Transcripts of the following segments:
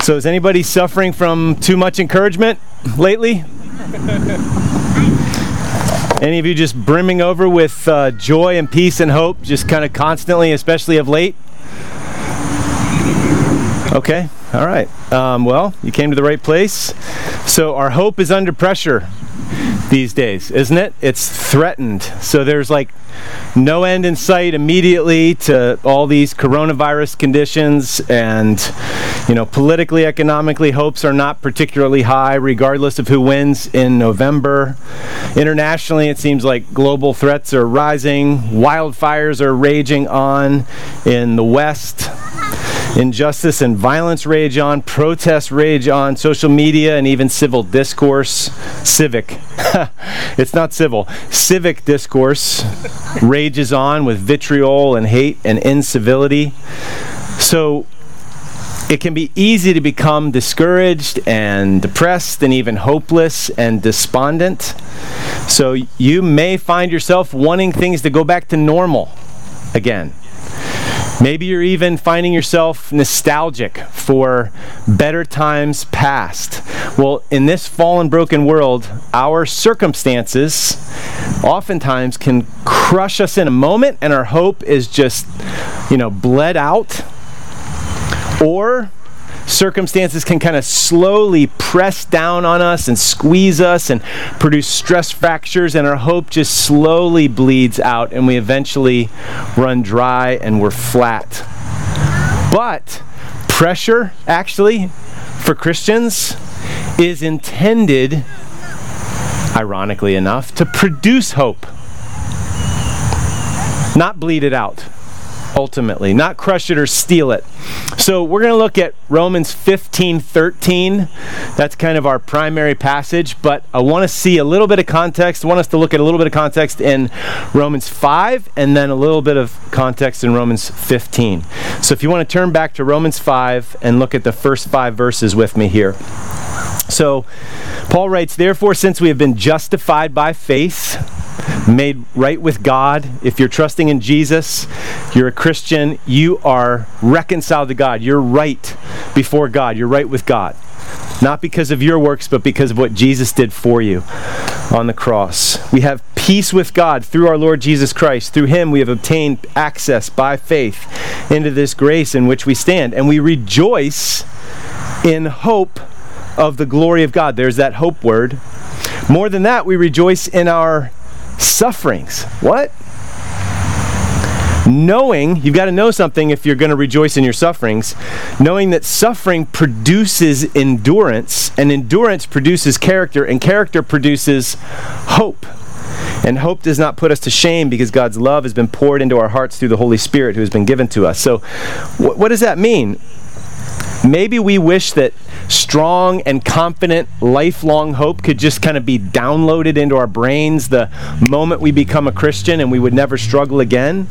So is anybody suffering from too much encouragement lately? Any of you just brimming over with joy and peace and hope, just kind of constantly, especially of late? Okay, all right. Well, you came to the right place. So our hope is under pressure these days, isn't it? It's threatened. So there's like no end in sight immediately to all these coronavirus conditions, and politically, economically, hopes are not particularly high regardless of who wins in November. Internationally, it seems like global threats are rising. Wildfires are raging on in the West. Injustice and violence rage on, protests rage on, social media and even civic discourse rages on with vitriol and hate and incivility. So it can be easy to become discouraged and depressed and even hopeless and despondent. So you may find yourself wanting things to go back to normal again. Maybe you're even finding yourself nostalgic for better times past. Well, in this fallen, broken world, our circumstances oftentimes can crush us in a moment, and our hope is just, bled out. Or circumstances can kind of slowly press down on us and squeeze us and produce stress fractures, and our hope just slowly bleeds out, and we eventually run dry and we're flat. But pressure, actually, for Christians is intended, ironically enough, to produce hope, not bleed it out. Ultimately, not crush it or steal it. So we're going to look at Romans 15:13. That's kind of our primary passage, but I want to see a little bit of context. I want us to look at a little bit of context in Romans 5 and then a little bit of context in Romans 15. So if you want to turn back to Romans 5 and look at the first 5 verses with me here. So Paul writes, "Therefore, since we have been justified by faith, made right with God," if you're trusting in Jesus, you're a Christian, you are reconciled to God. You're right before God. You're right with God. Not because of your works, but because of what Jesus did for you on the cross. We have peace with God through our Lord Jesus Christ. Through him we have obtained access by faith into this grace in which we stand. And we rejoice in hope of the glory of God. There's that hope word. More than that, we rejoice in our sufferings. What? Knowing, you've got to know something if you're going to rejoice in your sufferings, knowing that suffering produces endurance, and endurance produces character, and character produces hope. And hope does not put us to shame, because God's love has been poured into our hearts through the Holy Spirit who has been given to us. So what does that mean? Maybe we wish that strong and confident lifelong hope could just kind of be downloaded into our brains the moment we become a Christian and we would never struggle again.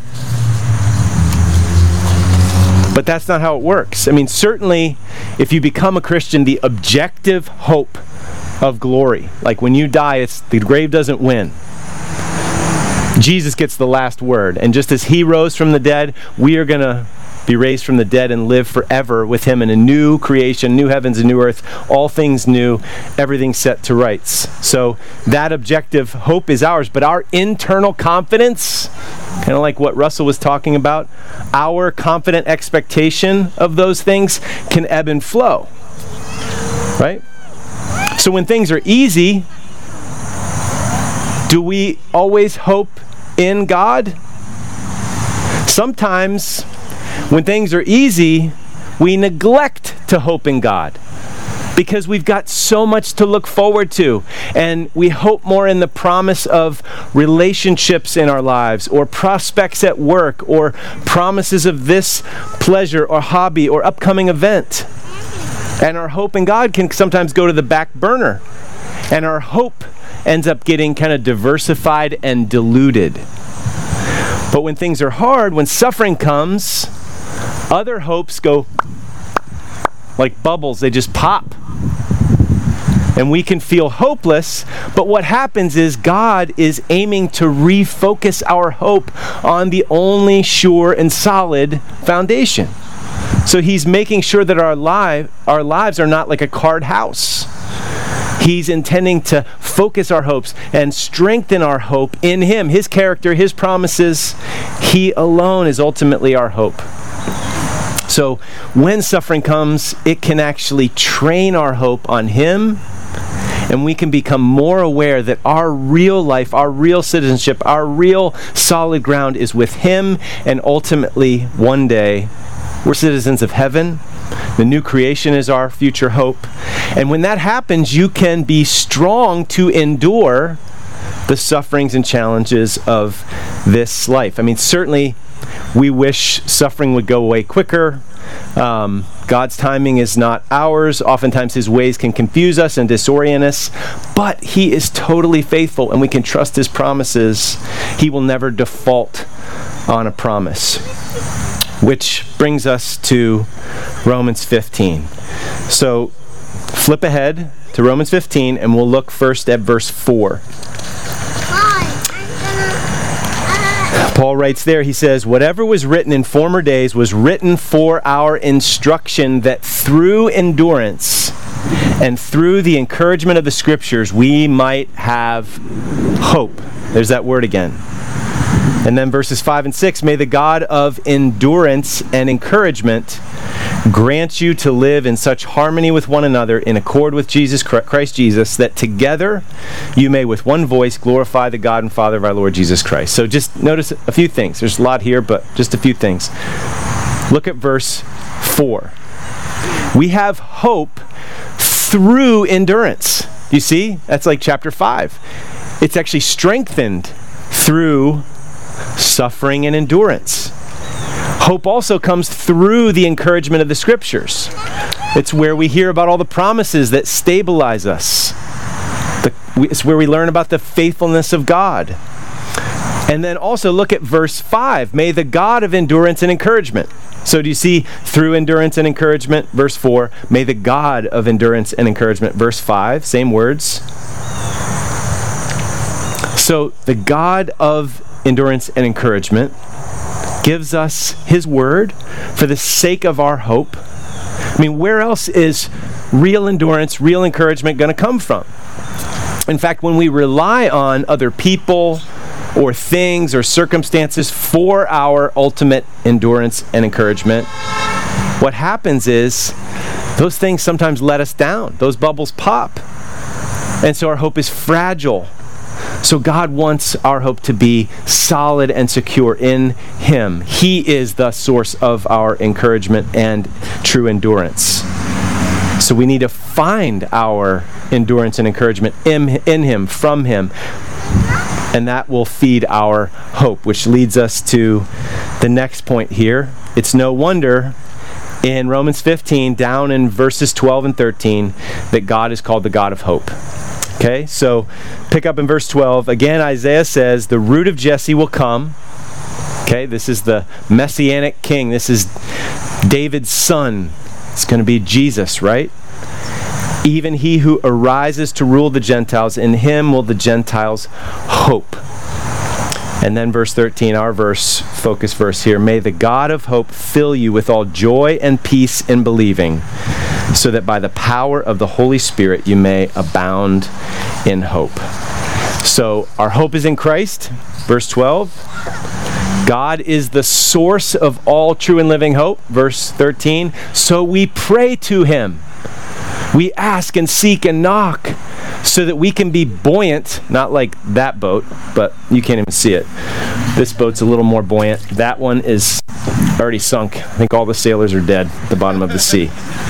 But that's not how it works. I mean, certainly if you become a Christian, the objective hope of glory, like when you die, it's the grave doesn't win. Jesus gets the last word, and just as he rose from the dead, we are going to be raised from the dead and live forever with him in a new creation, new heavens and new earth, all things new, everything set to rights. So that objective hope is ours, but our internal confidence, kind of like what Russell was talking about, our confident expectation of those things can ebb and flow, right? So when things are easy, do we always hope in God? Sometimes when things are easy, we neglect to hope in God because we've got so much to look forward to, and we hope more in the promise of relationships in our lives, or prospects at work, or promises of this pleasure or hobby or upcoming event. And our hope in God can sometimes go to the back burner, and our hope ends up getting kind of diversified and diluted. But when things are hard, when suffering comes, other hopes go like bubbles. They just pop. And we can feel hopeless, but what happens is God is aiming to refocus our hope on the only sure and solid foundation, So he's making sure that our lives are not like a card house. He's intending to focus our hopes and strengthen our hope in him, his character, his promises. He alone is ultimately our hope. So when suffering comes, it can actually train our hope on him, and we can become more aware that our real life, our real citizenship, our real solid ground is with him, and ultimately one day we're citizens of heaven. The new creation is our future hope. And when that happens, you can be strong to endure the sufferings and challenges of this life. I mean, certainly we wish suffering would go away quicker. God's timing is not ours. Oftentimes his ways can confuse us and disorient us, but he is totally faithful, and we can trust his promises. He will never default on a promise. Which brings us to Romans 15. So flip ahead to Romans 15, and we'll look first at verse 4. Paul writes there, he says, "Whatever was written in former days was written for our instruction, that through endurance and through the encouragement of the Scriptures we might have hope." There's that word again. And then verses 5 and 6, "May the God of endurance and encouragement grant you to live in such harmony with one another in accord with Christ Jesus, that together you may with one voice glorify the God and Father of our Lord Jesus Christ." So just notice a few things. There's a lot here, but just a few things. Look at verse 4. We have hope through endurance. You see? That's like chapter 5. It's actually strengthened through suffering and endurance. Hope also comes through the encouragement of the Scriptures. It's where we hear about all the promises that stabilize us. It's where we learn about the faithfulness of God. And then also look at verse 5. May the God of endurance and encouragement. So do you see through endurance and encouragement? Verse 4. May the God of endurance and encouragement. Verse 5. Same words. So the God of endurance and encouragement gives us his word for the sake of our hope. I mean, where else is real endurance, real encouragement going to come from? In fact, when we rely on other people or things or circumstances for our ultimate endurance and encouragement, what happens is those things sometimes let us down. Those bubbles pop. And so our hope is fragile. So God wants our hope to be solid and secure in him. He is the source of our encouragement and true endurance. So we need to find our endurance and encouragement in him, from him. And that will feed our hope, which leads us to the next point here. It's no wonder in Romans 15, down in verses 12 and 13, that God is called the God of hope. Okay, so pick up in verse 12. Again, Isaiah says, the root of Jesse will come. Okay, this is the Messianic king. This is David's son. It's going to be Jesus, right? Even he who arises to rule the Gentiles, in him will the Gentiles hope. And then verse 13, our focus verse here. May the God of hope fill you with all joy and peace in believing, so that by the power of the Holy Spirit you may abound in hope. So our hope is in Christ. Verse 12. God is the source of all true and living hope. Verse 13. So we pray to him. We ask and seek and knock, so that we can be buoyant, not like that boat, but you can't even see it. This boat's a little more buoyant. That one is already sunk. I think all the sailors are dead at the bottom of the sea.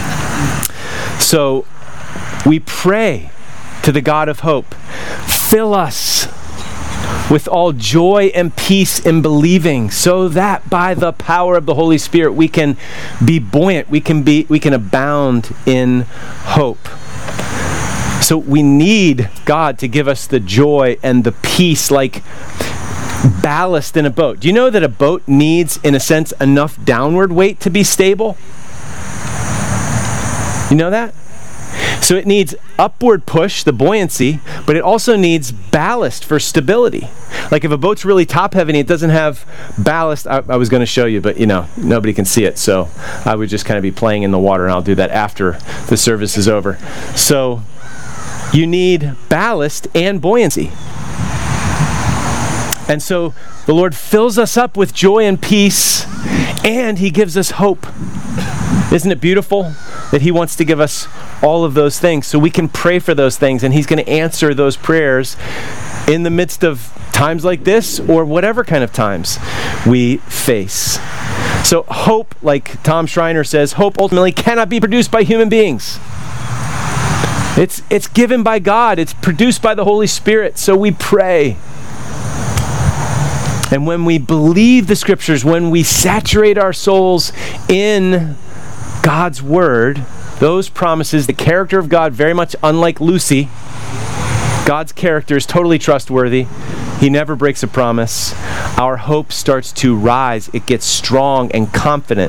So we pray to the God of hope, fill us with all joy and peace in believing, so that by the power of the Holy Spirit we can be buoyant, we can abound in hope. So we need God to give us the joy and the peace, like ballast in a boat. Do you know that a boat needs, in a sense, enough downward weight to be stable? You know that? So it needs upward push, the buoyancy, but it also needs ballast for stability. Like if a boat's really top heavy and it doesn't have ballast, I was going to show you, but nobody can see it. So I would just kind of be playing in the water, and I'll do that after the service is over. So you need ballast and buoyancy. And so the Lord fills us up with joy and peace, and He gives us hope. Isn't it beautiful that He wants to give us all of those things so we can pray for those things, and He's going to answer those prayers in the midst of times like this or whatever kind of times we face. So hope, like Tom Schreiner says, hope ultimately cannot be produced by human beings. It's given by God. It's produced by the Holy Spirit. So we pray. And when we believe the Scriptures, when we saturate our souls in God's Word, those promises, the character of God, very much unlike Lucy, God's character is totally trustworthy. He never breaks a promise. Our hope starts to rise. It gets strong and confident.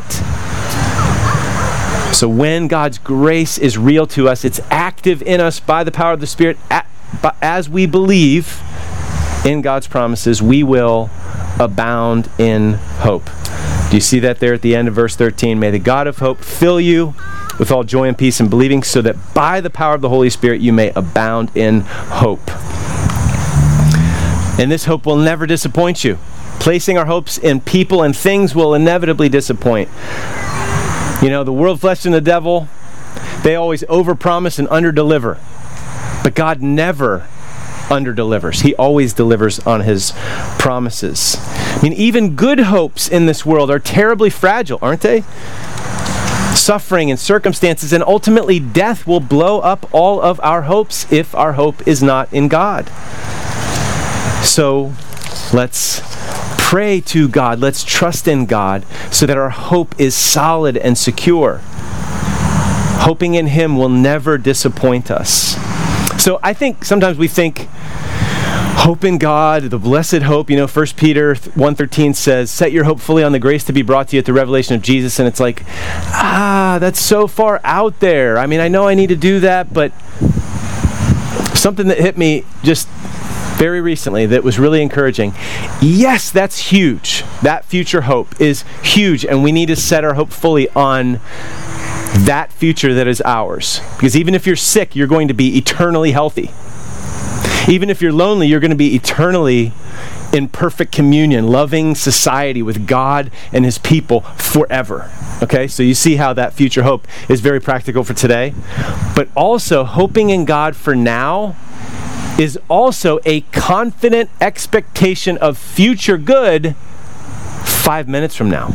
So when God's grace is real to us, it's active in us by the power of the Spirit. As we believe in God's promises, we will abound in hope. Do you see that there at the end of verse 13? May the God of hope fill you with all joy and peace in believing, so that by the power of the Holy Spirit you may abound in hope. And this hope will never disappoint you. Placing our hopes in people and things will inevitably disappoint. The world, flesh, and the devil, they always overpromise and underdeliver. But God never underdelivers. He always delivers on His promises. Even good hopes in this world are terribly fragile, aren't they? Suffering and circumstances and ultimately death will blow up all of our hopes if our hope is not in God. So let's pray to God. Let's trust in God so that our hope is solid and secure. Hoping in Him will never disappoint us. So I think sometimes we think hope in God, the blessed hope, 1 Peter 1:13 says, set your hope fully on the grace to be brought to you at the revelation of Jesus. And it's like, that's so far out there. I know I need to do that, but something that hit me just very recently that was really encouraging. Yes, that's huge. That future hope is huge, and we need to set our hope fully on that future that is ours. Because even if you're sick, you're going to be eternally healthy. Even if you're lonely, you're going to be eternally in perfect communion, loving society with God and His people forever. Okay, so you see how that future hope is very practical for today. But also, hoping in God for now is also a confident expectation of future good 5 minutes from now.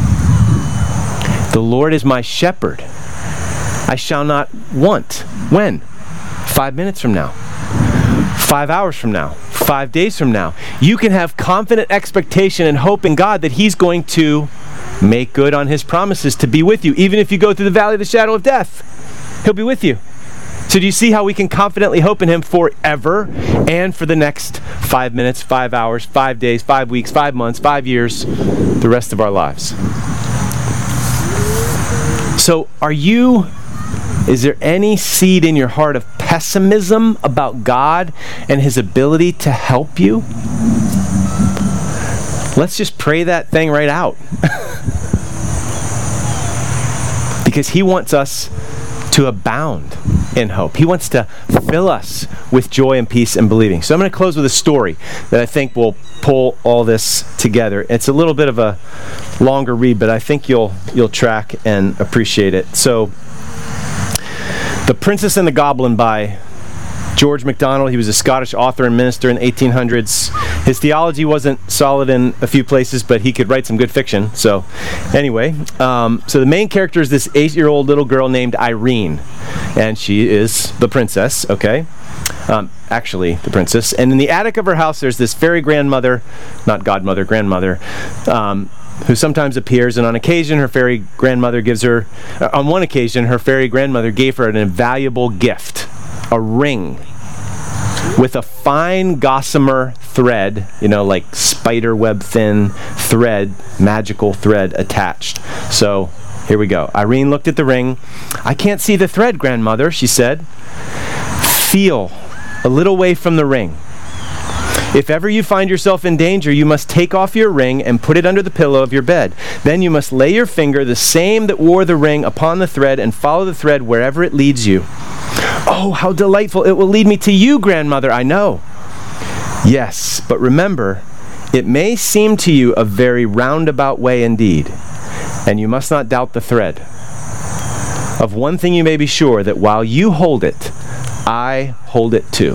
The Lord is my shepherd. I shall not want. When? 5 minutes from now. 5 hours from now. 5 days from now. You can have confident expectation and hope in God that He's going to make good on His promises to be with you. Even if you go through the valley of the shadow of death, He'll be with you. So do you see how we can confidently hope in Him forever and for the next 5 minutes, 5 hours, 5 days, 5 weeks, 5 months, 5 years, the rest of our lives? So is there any seed in your heart of pessimism about God and His ability to help you? Let's just pray that thing right out. Because He wants us to abound in hope. He wants to fill us with joy and peace and believing. So I'm going to close with a story that I think will pull all this together. It's a little bit of a longer read, but I think you'll track and appreciate it. So, The Princess and the Goblin by George MacDonald. He was a Scottish author and minister in the 1800s. His theology wasn't solid in a few places, but he could write some good fiction. So anyway, so the main character is this 8-year-old little girl named Irene, and she is the princess, okay? Actually, the princess. And in the attic of her house, there's this fairy grandmother, not godmother, grandmother, who sometimes appears, and on occasion her fairy grandmother gave her an invaluable gift, a ring with a fine gossamer thread, like spider web thin thread, magical thread attached. So Here we go. Irene looked at the ring. "I can't see the thread, grandmother," she said. "Feel a little way from the ring. If ever you find yourself in danger, you must take off your ring and put it under the pillow of your bed. Then you must lay your finger, the same that wore the ring, upon the thread and follow the thread wherever it leads you." "Oh, how delightful. It will lead me to you, grandmother, I know." "Yes, but remember, it may seem to you a very roundabout way indeed, and you must not doubt the thread. Of one thing you may be sure, that while you hold it, I hold it too."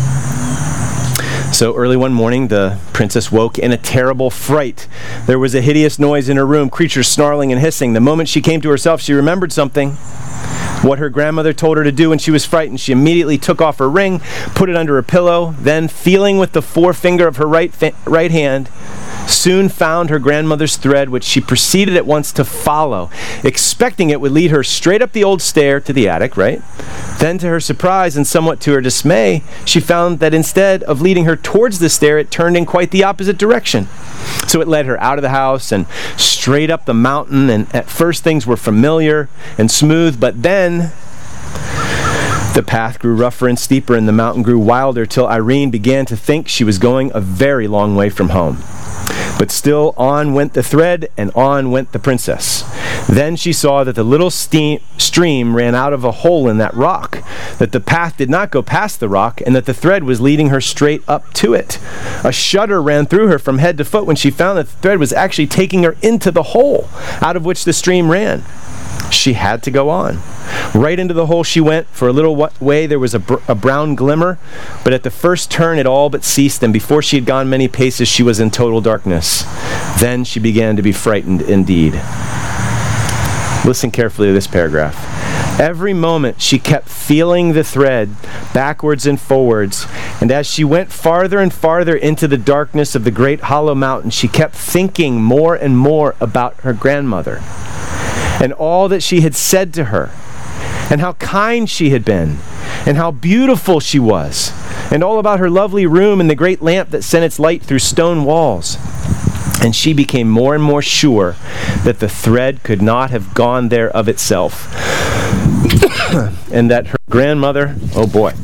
So early one morning, the princess woke in a terrible fright. There was a hideous noise in her room, creatures snarling and hissing. The moment she came to herself, she remembered something, what her grandmother told her to do when she was frightened. She immediately took off her ring, put it under her pillow, then, feeling with the forefinger of her right hand, soon found her grandmother's thread, which she proceeded at once to follow, expecting it would lead her straight up the old stair to the attic, right? Then, to her surprise and somewhat to her dismay, she found that instead of leading her towards the stair, it turned in quite the opposite direction. So it led her out of the house and straight up the mountain, and at first things were familiar and smooth, but then the path grew rougher and steeper and the mountain grew wilder till Irene began to think she was going a very long way from home. But still on went the thread, and on went the princess. Then she saw that the little stream ran out of a hole in that rock, that the path did not go past the rock, and that the thread was leading her straight up to it. A shudder ran through her from head to foot when she found that the thread was actually taking her into the hole out of which the stream ran. She had to go on. Right into the hole she went. For a little way there was a brown glimmer, but at the first turn it all but ceased, and before she had gone many paces she was in total darkness. Then she began to be frightened indeed. Listen carefully to this paragraph. Every moment she kept feeling the thread backwards and forwards, and as she went farther and farther into the darkness of the great hollow mountain, she kept thinking more and more about her grandmother, and all that she had said to her, and how kind she had been, and how beautiful she was, and all about her lovely room and the great lamp that sent its light through stone walls. And she became more and more sure that the thread could not have gone there of itself, and that her grandmother, oh boy,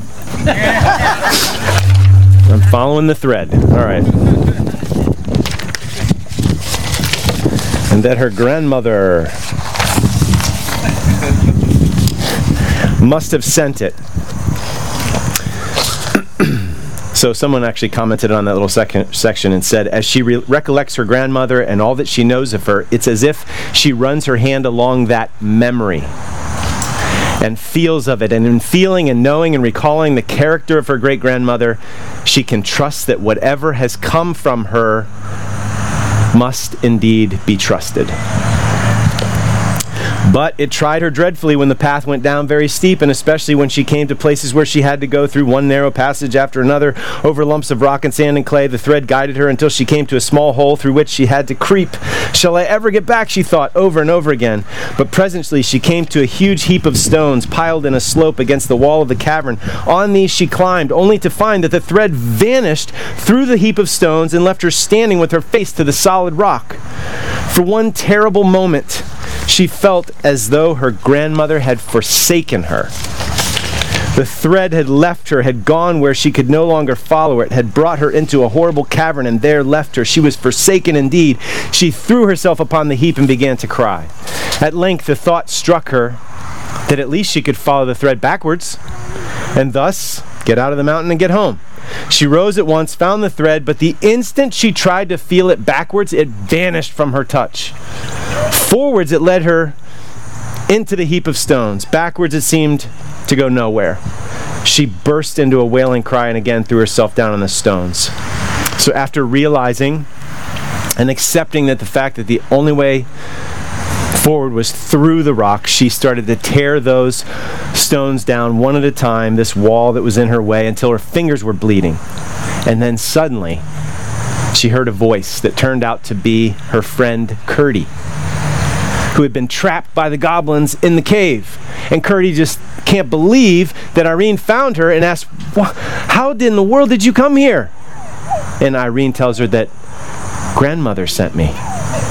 I'm following the thread, all right, and that her grandmother must have sent it. So someone actually commented on that little section and said, as she recollects her grandmother and all that she knows of her, it's as if she runs her hand along that memory and feels of it. And in feeling and knowing and recalling the character of her great-grandmother, she can trust that whatever has come from her must indeed be trusted. But it tried her dreadfully when the path went down very steep, and especially when she came to places where she had to go through one narrow passage after another, over lumps of rock and sand and clay. The thread guided her until she came to a small hole through which she had to creep. Shall I ever get back, she thought, over and over again. But presently she came to a huge heap of stones piled in a slope against the wall of the cavern. On these she climbed, only to find that the thread vanished through the heap of stones and left her standing with her face to the solid rock. For one terrible moment, she felt as though her grandmother had forsaken her. The thread had left her, had gone where she could no longer follow it, had brought her into a horrible cavern and there left her. She was forsaken indeed. She threw herself upon the heap and began to cry. At length the thought struck her that at least she could follow the thread backwards and thus get out of the mountain and get home. She rose at once, found the thread, but the instant she tried to feel it backwards, it vanished from her touch. Forwards it led her into the heap of stones. Backwards it seemed to go nowhere. She burst into a wailing cry and again threw herself down on the stones. So after realizing and accepting that the fact that the only way forward was through the rock, she started to tear those stones down one at a time, this wall that was in her way, until her fingers were bleeding. And then suddenly she heard a voice that turned out to be her friend Curdie, who had been trapped by the goblins in the cave. And Curdie just can't believe that Irene found her and asks, how in the world did you come here? And Irene tells her that grandmother sent me.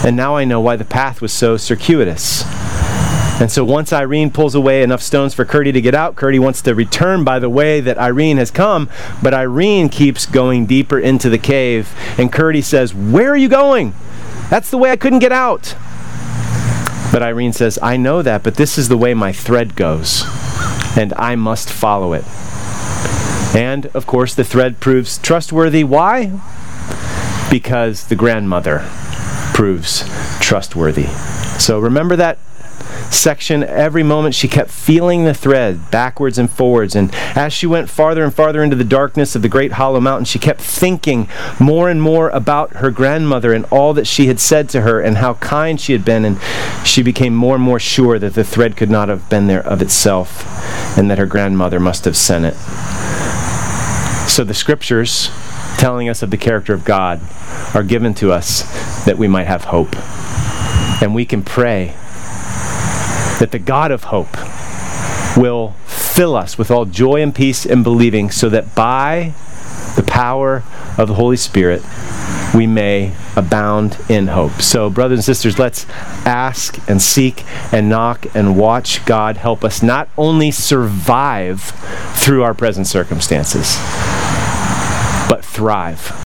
And now I know why the path was so circuitous. And so once Irene pulls away enough stones for Curdy to get out, Curdy wants to return by the way that Irene has come, but Irene keeps going deeper into the cave, and Curdy says, "Where are you going? That's the way I couldn't get out." But Irene says, "I know that, but this is the way my thread goes, and I must follow it." And, of course, the thread proves trustworthy. Why? Because the grandmother proves trustworthy. So remember that section. Every moment she kept feeling the thread backwards and forwards, and as she went farther and farther into the darkness of the great hollow mountain, she kept thinking more and more about her grandmother and all that she had said to her and how kind she had been, and she became more and more sure that the thread could not have been there of itself and that her grandmother must have sent it. So the scriptures telling us of the character of God are given to us that we might have hope, and we can pray that the God of hope will fill us with all joy and peace in believing, so that by the power of the Holy Spirit we may abound in hope. So, brothers and sisters, let's ask and seek and knock and watch God help us not only survive through our present circumstances, but thrive.